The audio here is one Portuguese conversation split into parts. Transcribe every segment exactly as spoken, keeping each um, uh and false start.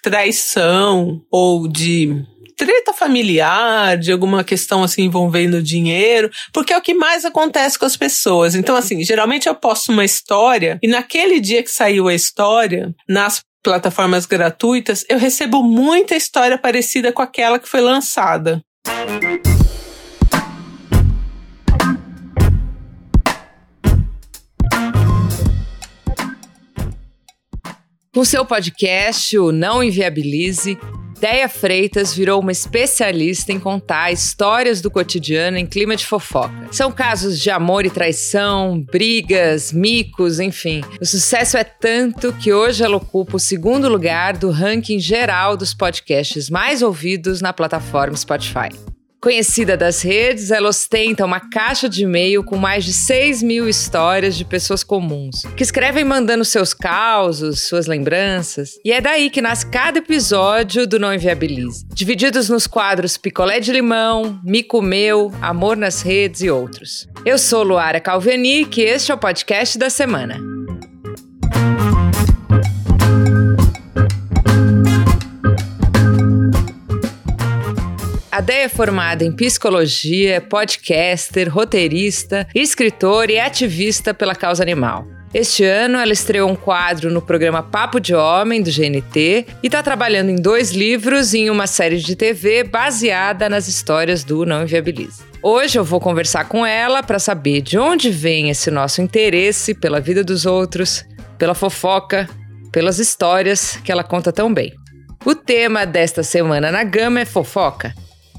traição ou de treta familiar, de alguma questão assim envolvendo dinheiro, porque é o que mais acontece com as pessoas. Então, assim, geralmente eu posto uma história e naquele dia que saiu a história, nas plataformas gratuitas, eu recebo muita história parecida com aquela que foi lançada. Com seu podcast, o Não Inviabilize, Déia Freitas virou uma especialista em contar histórias do cotidiano em clima de fofoca. São casos de amor e traição, brigas, micos, enfim. O sucesso é tanto que hoje ela ocupa o segundo lugar do ranking geral dos podcasts mais ouvidos na plataforma Spotify. Conhecida das redes, ela ostenta uma caixa de e-mail com mais de seis mil histórias de pessoas comuns, que escrevem mandando seus causos, suas lembranças. E é daí que nasce cada episódio do Não Inviabilize, divididos nos quadros Picolé de Limão, Mico Meu, Amor nas Redes e outros. Eu sou Luara Calvenic e este é o podcast da semana. A Déia é formada em psicologia, é podcaster, roteirista, escritora e ativista pela causa animal. Este ano, ela estreou um quadro no programa Papo de Homem, do G N T, e está trabalhando em dois livros e em uma série de T V baseada nas histórias do Não Inviabilize. Hoje eu vou conversar com ela para saber de onde vem esse nosso interesse pela vida dos outros, pela fofoca, pelas histórias que ela conta tão bem. O tema desta semana na Gama é fofoca.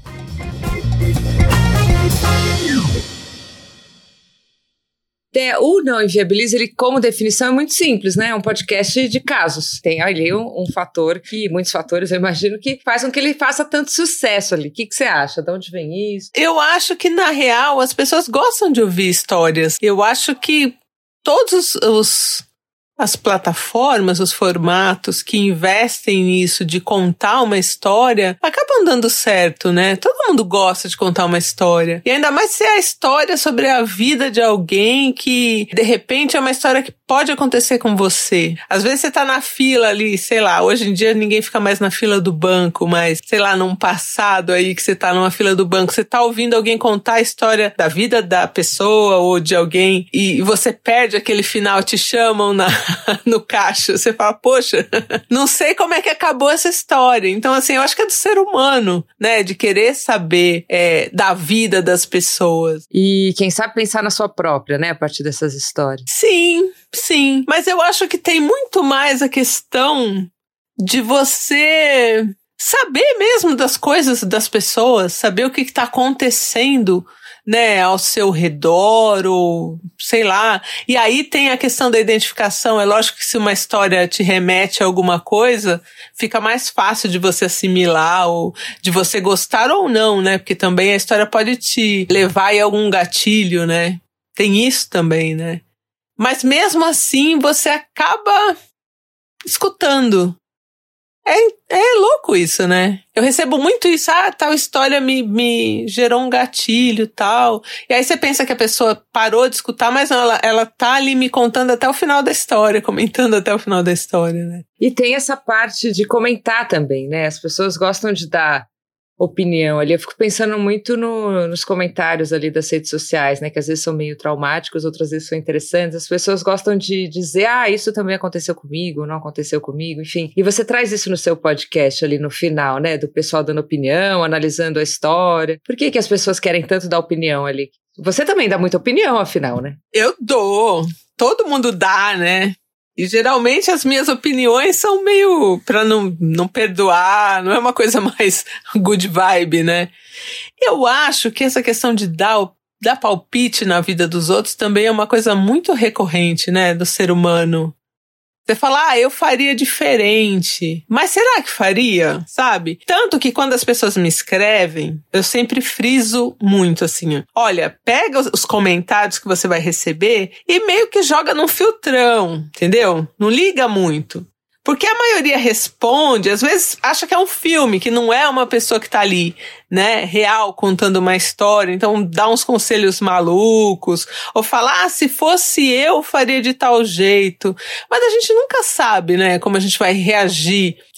O Não Inviabilize, ele como definição é muito simples, né? É um podcast de casos. Tem ali um, um fator que, muitos fatores eu imagino que faz com que ele faça tanto sucesso ali. O que, que você acha? De onde vem isso? Eu acho que, na real, as pessoas gostam de ouvir histórias. Eu acho que todos os... as plataformas, os formatos que investem nisso de contar uma história, acabam dando certo, né? Todo mundo gosta de contar uma história. E ainda mais se é a história sobre a vida de alguém que, de repente, é uma história que pode acontecer com você. Às vezes você tá na fila ali, sei lá, hoje em dia ninguém fica mais na fila do banco, mas, sei lá, num passado aí que você tá numa fila do banco, você tá ouvindo alguém contar a história da vida da pessoa ou de alguém e você perde aquele final, te chamam na no caixa, você fala, poxa, não sei como é que acabou essa história. Então, assim, eu acho que é do ser humano, né, de querer saber é, da vida das pessoas. E quem sabe pensar na sua própria, né, a partir dessas histórias. Sim, sim, mas eu acho que tem muito mais a questão de você saber mesmo das coisas das pessoas, saber o que está acontecendo, né, ao seu redor, ou sei lá. E aí tem a questão da identificação. É lógico que se uma história te remete a alguma coisa, fica mais fácil de você assimilar, ou de você gostar ou não, né? Porque também a história pode te levar a algum gatilho, né? Tem isso também, né? Mas mesmo assim, você acaba escutando. É, é louco isso, né? Eu recebo muito isso, ah, tal história me, me gerou um gatilho, tal. E aí você pensa que a pessoa parou de escutar, mas não, ela, ela tá ali me contando até o final da história, comentando até o final da história, né? E tem essa parte de comentar também, né? As pessoas gostam de dar opinião ali. Eu fico pensando muito no, nos comentários ali das redes sociais, né? Que às vezes são meio traumáticos, outras vezes são interessantes. As pessoas gostam de dizer, ah, isso também aconteceu comigo, não aconteceu comigo, enfim. E você traz isso no seu podcast ali no final, né? Do pessoal dando opinião, analisando a história. Por que que as pessoas querem tanto dar opinião ali? Você também dá muita opinião, afinal, né? Eu dou. Todo mundo dá, né? E geralmente as minhas opiniões são meio pra não, não perdoar, não é uma coisa mais good vibe, né? Eu acho que essa questão de dar, dar palpite na vida dos outros também é uma coisa muito recorrente, né, do ser humano. Você fala, ah, eu faria diferente. Mas será que faria? Sabe? Tanto que quando as pessoas me escrevem, eu sempre friso muito assim. Olha, pega os comentários que você vai receber e meio que joga num filtrão, entendeu? Não liga muito. Porque a maioria responde, às vezes acha que é um filme, que não é uma pessoa que tá ali, né, real, contando uma história, então dá uns conselhos malucos, ou fala, ah, se fosse eu, faria de tal jeito. Mas a gente nunca sabe, né, como a gente vai reagir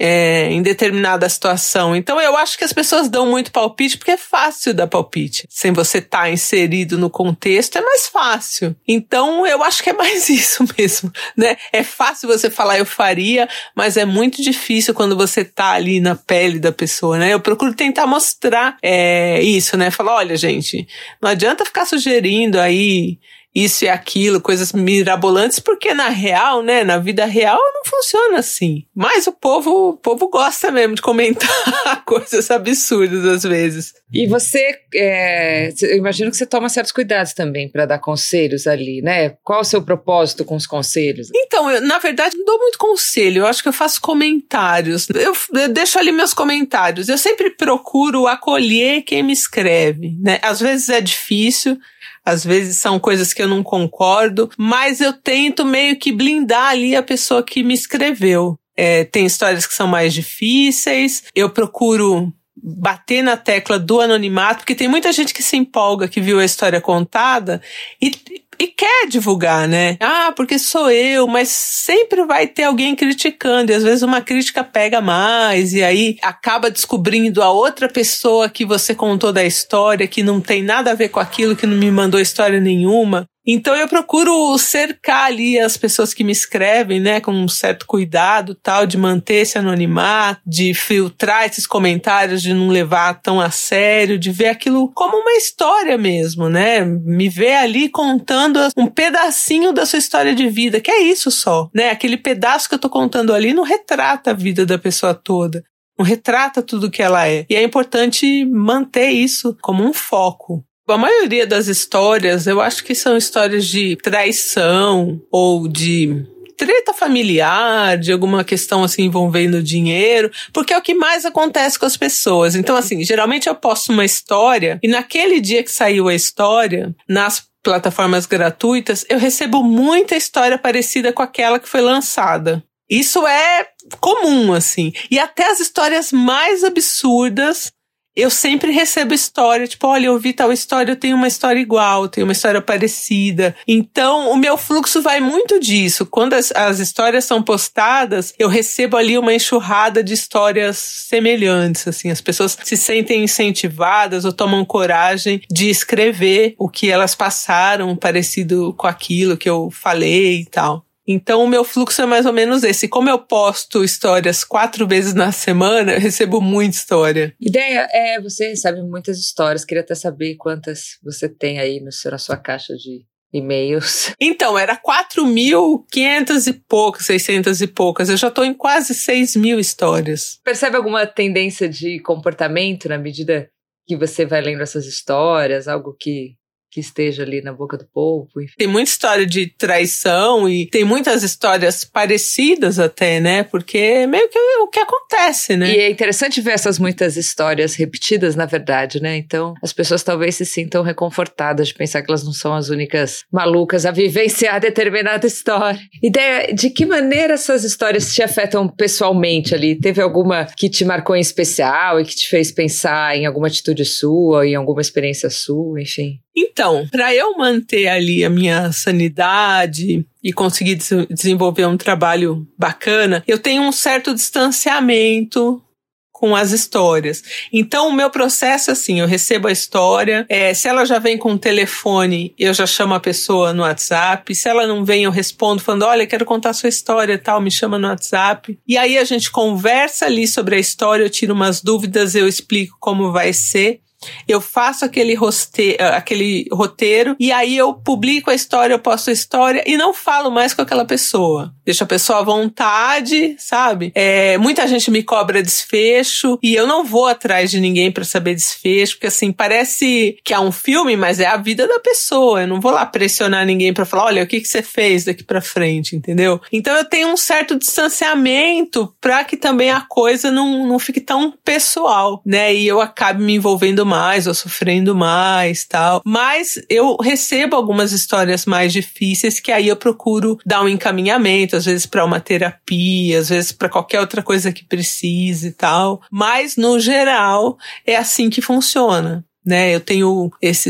é, em determinada situação. Então eu acho que as pessoas dão muito palpite porque é fácil dar palpite. Sem você estar inserido no contexto, é mais fácil. Então eu acho que é mais isso mesmo, né? É fácil você falar eu faria, mas é muito difícil quando você tá ali na pele da pessoa, né? Eu procuro tentar mostrar é, isso, né? Falar, olha, gente, não adianta ficar sugerindo aí isso e aquilo, coisas mirabolantes, porque na real, né, na vida real não funciona assim. Mas o povo, o povo gosta mesmo de comentar coisas absurdas às vezes. E você, é, eu imagino que você toma certos cuidados também para dar conselhos ali, né? Qual o seu propósito com os conselhos? Então, eu, na verdade, não dou muito conselho, eu acho que eu faço comentários. Eu, eu deixo ali meus comentários. Eu sempre procuro acolher quem me escreve, né? Às vezes é difícil, às vezes são coisas que eu não concordo, mas eu tento meio que blindar ali a pessoa que me escreveu. É, tem histórias que são mais difíceis, eu procuro bater na tecla do anonimato, porque tem muita gente que se empolga, que viu a história contada e, e quer divulgar, né? Ah, porque sou eu, mas sempre vai ter alguém criticando, e às vezes uma crítica pega mais, e aí acaba descobrindo a outra pessoa que você contou da história, que não tem nada a ver com aquilo, que não me mandou história nenhuma. Então eu procuro cercar ali as pessoas que me escrevem, né, com um certo cuidado, tal, de manter esse anonimato, de filtrar esses comentários, de não levar tão a sério, de ver aquilo como uma história mesmo, né, me ver ali contando um pedacinho da sua história de vida, que é isso só, né, aquele pedaço que eu tô contando ali não retrata a vida da pessoa toda, não retrata tudo que ela é, e é importante manter isso como um foco. A maioria das histórias, eu acho que são histórias de traição ou de treta familiar, de alguma questão assim envolvendo dinheiro, porque é o que mais acontece com as pessoas. Então, assim, geralmente eu posto uma história e naquele dia que saiu a história, nas plataformas gratuitas, eu recebo muita história parecida com aquela que foi lançada. Isso é comum, assim. E até as histórias mais absurdas, eu sempre recebo história, tipo, olha, eu vi tal história, eu tenho uma história igual, tenho uma história parecida. Então, o meu fluxo vai muito disso. Quando as, as histórias são postadas, eu recebo ali uma enxurrada de histórias semelhantes, assim. As pessoas se sentem incentivadas ou tomam coragem de escrever o que elas passaram, parecido com aquilo que eu falei e tal. Então o meu fluxo é mais ou menos esse. Como eu posto histórias quatro vezes na semana, eu recebo muita história. Ideia é, você recebe muitas histórias. Queria até saber quantas você tem aí no seu, na sua caixa de e-mails. Então, era quatro mil e quinhentas e poucas, seiscentas e poucas. Eu já tô em quase seis mil histórias. Percebe alguma tendência de comportamento na medida que você vai lendo essas histórias? Algo que... que esteja ali na boca do povo. Enfim. Tem muita história de traição e tem muitas histórias parecidas até, né? Porque é meio que o que acontece, né? E é interessante ver essas muitas histórias repetidas, na verdade, né? Então, as pessoas talvez se sintam reconfortadas de pensar que elas não são as únicas malucas a vivenciar determinada história. Ideia, de que maneira essas histórias te afetam pessoalmente ali? Teve alguma que te marcou em especial e que te fez pensar em alguma atitude sua, em alguma experiência sua, enfim? Então, para eu manter ali a minha sanidade e conseguir des- desenvolver um trabalho bacana, eu tenho um certo distanciamento com as histórias. Então, o meu processo é assim, eu recebo a história, é, se ela já vem com o telefone, eu já chamo a pessoa no WhatsApp, se ela não vem, eu respondo falando, olha, quero contar a sua história e tal, me chama no WhatsApp. E aí a gente conversa ali sobre a história, eu tiro umas dúvidas, eu explico como vai ser. Eu faço aquele, roste- aquele roteiro e aí eu publico a história, eu posto a história e não falo mais com aquela pessoa. Deixo a pessoa à vontade, sabe? É, muita gente me cobra desfecho e eu não vou atrás de ninguém pra saber desfecho, porque assim, parece que é um filme, mas é a vida da pessoa. Eu não vou lá pressionar ninguém pra falar, olha, o que, que você fez daqui pra frente, entendeu? Então eu tenho um certo distanciamento pra que também a coisa não, não fique tão pessoal, né? E eu acabe me envolvendo mais mais, ou sofrendo mais, tal. Mas eu recebo algumas histórias mais difíceis que aí eu procuro dar um encaminhamento, às vezes para uma terapia, às vezes para qualquer outra coisa que precise e tal. Mas, no geral, é assim que funciona, né? Eu tenho esses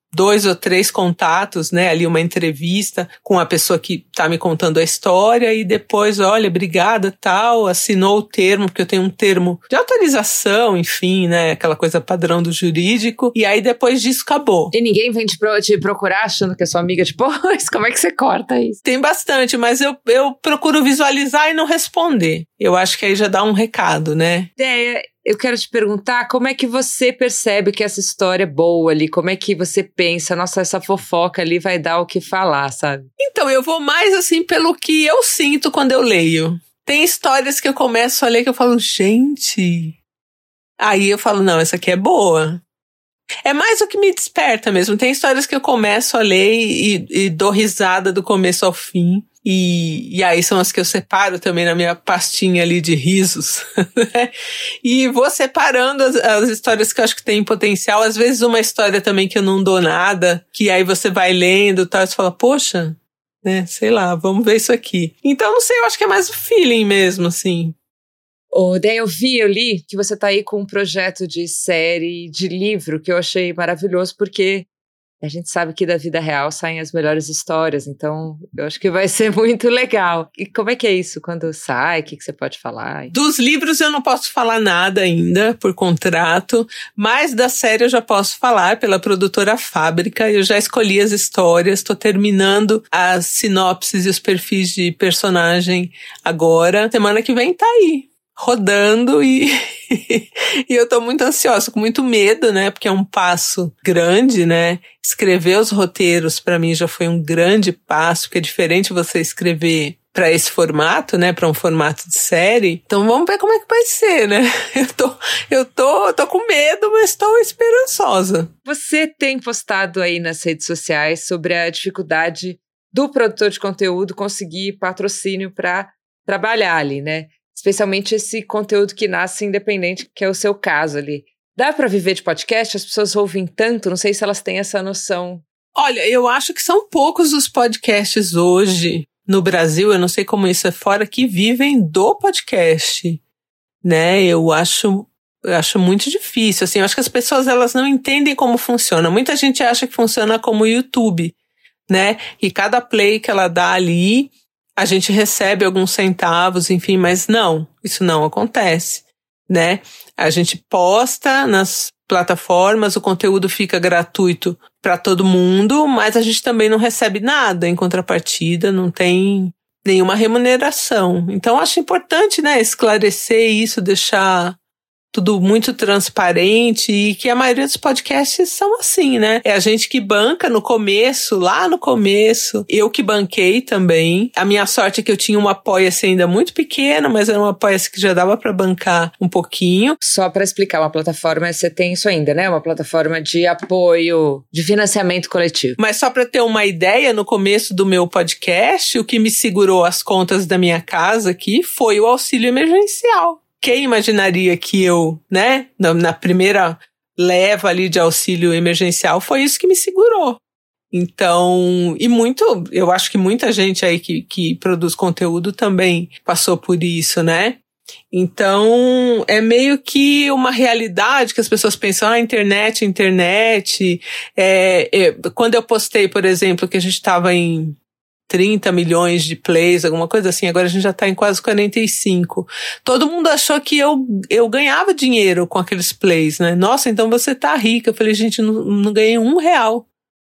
dois ou três contatos, né, ali uma entrevista com a pessoa que tá me contando a história e depois, olha, obrigada, tal, assinou o termo, porque eu tenho um termo de autorização, enfim, né, aquela coisa padrão do jurídico, e aí depois disso acabou. E ninguém vem te, pro, te procurar achando que é sua amiga depois? Como é que você corta isso? Tem bastante, mas eu, eu procuro visualizar e não responder. Eu acho que aí já dá um recado, né? É, eu quero te perguntar, como é que você percebe que essa história é boa ali? Como é que você pensa, nossa, essa fofoca ali vai dar o que falar, sabe? Então, eu vou mais assim pelo que eu sinto quando eu leio. Tem histórias que eu começo a ler que eu falo, gente... Aí eu falo, não, essa aqui é boa. É mais o que me desperta mesmo. Tem histórias que eu começo a ler e, e dou risada do começo ao fim. E, e aí são as que eu separo também na minha pastinha ali de risos, né? E vou separando as, as histórias que eu acho que tem potencial. Às vezes uma história também que eu não dou nada, que aí você vai lendo e tal, e você fala, poxa, né, sei lá, vamos ver isso aqui. Então, não sei, eu acho que é mais o feeling mesmo, assim. Oh, daí eu vi, eu li que você tá aí com um projeto de série, de livro, que eu achei maravilhoso, porque a gente sabe que da vida real saem as melhores histórias, então eu acho que vai ser muito legal. E como é que é isso quando sai? O que, que você pode falar? Dos livros eu não posso falar nada ainda, por contrato, mas da série eu já posso falar pela produtora Fábrica. Eu já escolhi as histórias, estou terminando as sinopses e os perfis de personagem agora. Semana que vem tá aí, rodando e... e eu tô muito ansiosa, com muito medo, né, porque é um passo grande, né, escrever os roteiros pra mim já foi um grande passo, porque é diferente você escrever pra esse formato, né, pra um formato de série. Então vamos ver como é que vai ser, né, eu tô, eu tô, eu tô com medo, mas tô esperançosa. Você tem postado aí nas redes sociais sobre a dificuldade do produtor de conteúdo conseguir patrocínio pra trabalhar ali, né? Especialmente esse conteúdo que nasce independente, que é o seu caso ali. Dá para viver de podcast? As pessoas ouvem tanto, não sei se elas têm essa noção. Olha, eu acho que são poucos os podcasts hoje no Brasil, eu não sei como isso é fora, que vivem do podcast, né? Eu acho, eu acho muito difícil, assim, eu acho que as pessoas elas não entendem como funciona. Muita gente acha que funciona como o YouTube, né? E cada play que ela dá ali, a gente recebe alguns centavos, enfim, mas não, isso não acontece, né? A gente posta nas plataformas, o conteúdo fica gratuito para todo mundo, mas a gente também não recebe nada em contrapartida, não tem nenhuma remuneração. Então, acho importante, né, esclarecer isso, deixar tudo muito transparente e que a maioria dos podcasts são assim, né? É a gente que banca no começo, lá no começo. Eu que banquei também. A minha sorte é que eu tinha um apoia-se ainda muito pequeno, mas era um apoia-se que já dava para bancar um pouquinho. Só para explicar, uma plataforma, você tem isso ainda, né? Uma plataforma de apoio, de financiamento coletivo. Mas só para ter uma ideia, no começo do meu podcast, o que me segurou as contas da minha casa aqui foi o auxílio emergencial. Quem imaginaria que eu, né, na, na primeira leva ali de auxílio emergencial, foi isso que me segurou. Então, e muito, eu acho que muita gente aí que, que produz conteúdo também passou por isso, né? Então, é meio que uma realidade que as pessoas pensam, ah, internet, internet. É, é, quando eu postei, por exemplo, que a gente estava em trinta milhões de plays, alguma coisa assim, agora a gente já tá em quase quarenta e cinco. Todo mundo achou que eu, eu ganhava dinheiro com aqueles plays, né? Nossa, então você tá rica. Eu falei, gente, não, não ganhei um real.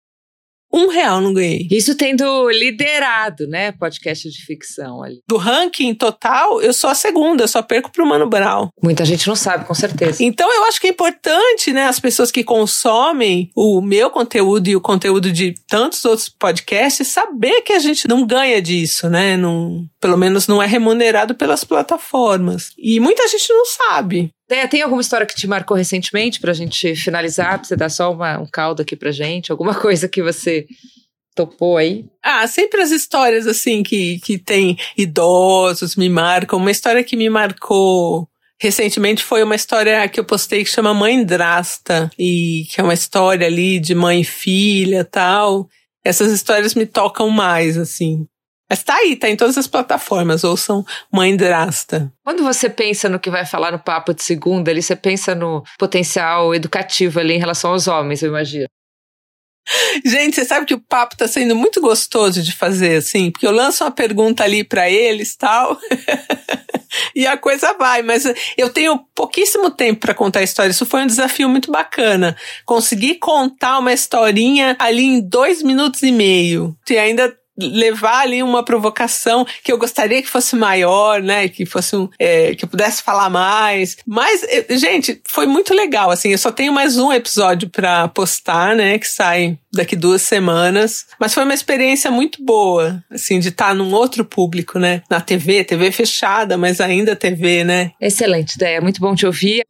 Um real não ganhei. Isso tendo liderado, né, podcast de ficção ali. Do ranking total, eu sou a segunda, eu só perco pro Mano Brown. Muita gente não sabe, com certeza. Então eu acho que é importante, né, as pessoas que consomem o meu conteúdo e o conteúdo de tantos outros podcasts, saber que a gente não ganha disso, né, não, pelo menos não é remunerado pelas plataformas. E muita gente não sabe. Tem, tem alguma história que te marcou recentemente pra gente finalizar? Pra você dar só uma, um caldo aqui pra gente? Alguma coisa que você topou aí? Ah, sempre as histórias assim que, que tem idosos me marcam. Uma história que me marcou recentemente foi uma história que eu postei que chama Mãe Drasta. E que é uma história ali de mãe e filha e tal. Essas histórias me tocam mais, assim. Mas tá aí, tá em todas as plataformas, ouçam Mãe Drasta. Quando você pensa no que vai falar no Papo de Segunda, ali, você pensa no potencial educativo ali em relação aos homens, eu imagino. Gente, você sabe que o papo tá sendo muito gostoso de fazer, assim, porque eu lanço uma pergunta ali pra eles e tal, e a coisa vai, mas eu tenho pouquíssimo tempo pra contar a história. Isso foi um desafio muito bacana. Consegui contar uma historinha ali em dois minutos e meio, e ainda levar ali uma provocação que eu gostaria que fosse maior, né, que fosse um, é, que eu pudesse falar mais, mas, gente, foi muito legal, assim, eu só tenho mais um episódio pra postar, né, que sai daqui duas semanas, mas foi uma experiência muito boa, assim, de estar num outro público, né, na T V, T V fechada, mas ainda T V, né. Excelente ideia, muito bom te ouvir.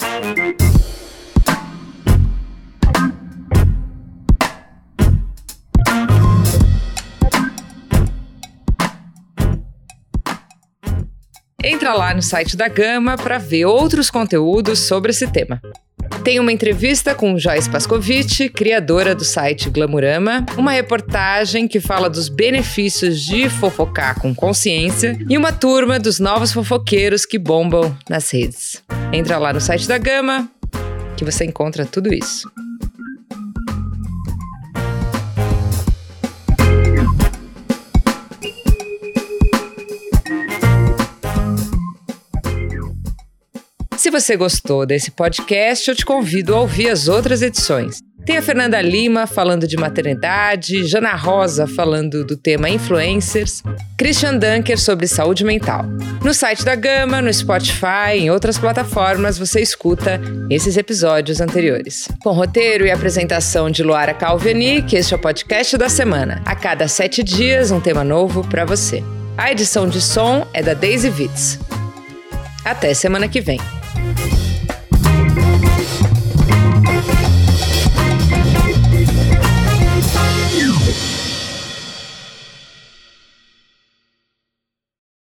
Entra lá no site da Gama para ver outros conteúdos sobre esse tema. Tem uma entrevista com Joyce Pascovitch, criadora do site Glamurama, uma reportagem que fala dos benefícios de fofocar com consciência e uma turma dos novos fofoqueiros que bombam nas redes. Entra lá no site da Gama que você encontra tudo isso. Se você gostou desse podcast, eu te convido a ouvir as outras edições. Tem a Fernanda Lima falando de maternidade, Jana Rosa falando do tema influencers, Christian Dunker sobre saúde mental. No site da Gama, no Spotify e em outras plataformas você escuta esses episódios anteriores. Com roteiro e apresentação de Luara Calveni, que este é o podcast da semana. A cada sete dias, um tema novo para você. A edição de som é da Daisy Vitz. Até semana que vem.